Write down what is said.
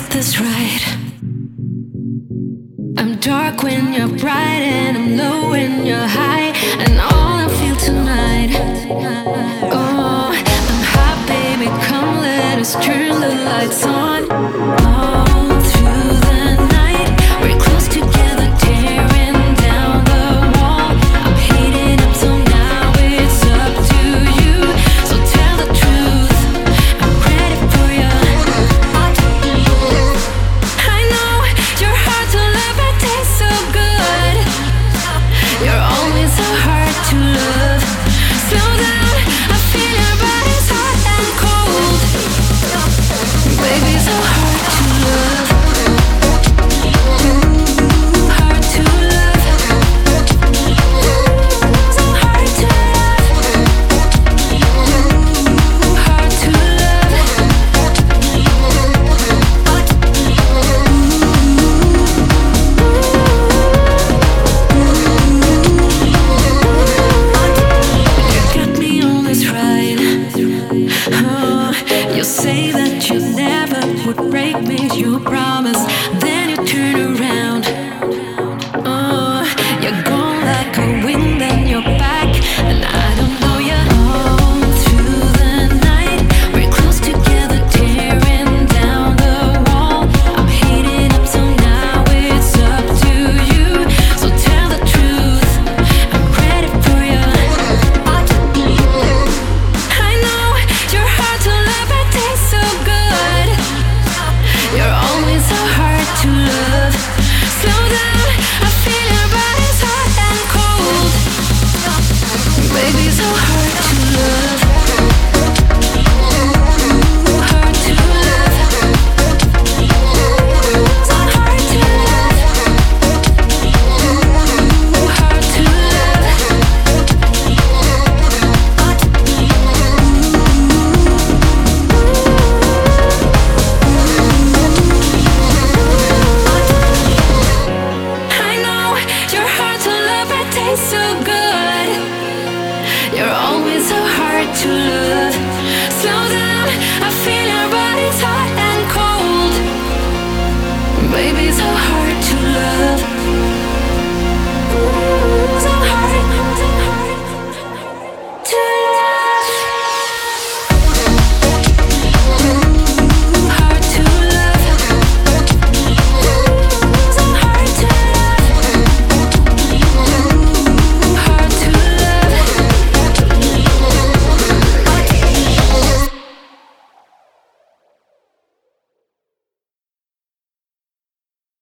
this right. I'm dark when you're bright, and I'm low when you're high, and all I feel tonight. Oh, I'm hot, baby, come let us turn the lights on. All through the night, we're close together, tearing down the wall. I'm heating up, so now it's up to you. So tell the truth, I'm ready for you. I know you're hard to love, but tastes so good. You're always so hard to love. Slow down, I feel your body's hot and cold. Baby, so hard to love. Hard to love. So hard to love. Hard to You got me on this ride. Oh, you say that you never would break me. You promise